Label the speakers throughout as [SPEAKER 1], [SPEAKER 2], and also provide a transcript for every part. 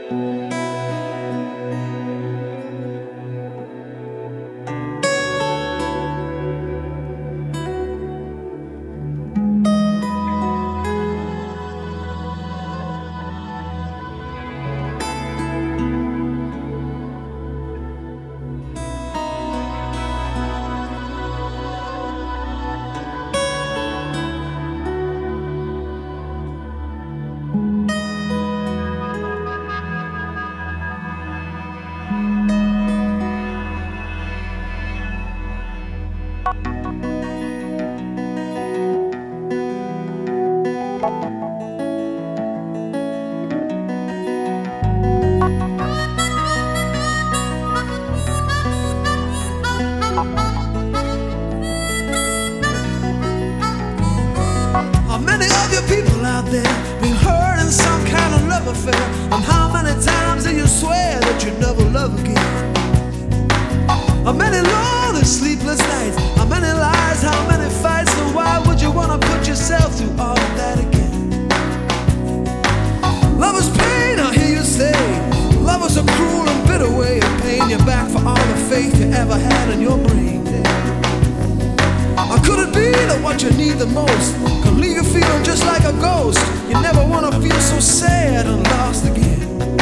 [SPEAKER 1] How many of you people out there been hurt in some kind of love affair? And how many times do you swear that you never love again? How many lonely sleepless nights? How many lies? How many fights? And why would you wanna put yourself through all of that again? Love is pain, I hear you say. Love is a cruel and bitter way of paying you back for all the faith you ever had in your brain. Or could it be that what you need the most can leave you feeling just like a ghost? You never wanna feel so sad and lost again.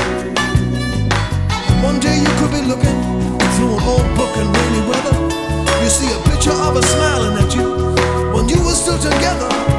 [SPEAKER 1] One day you could be looking through an old book in rainy weather. You see a picture of her smiling at you when you were still together.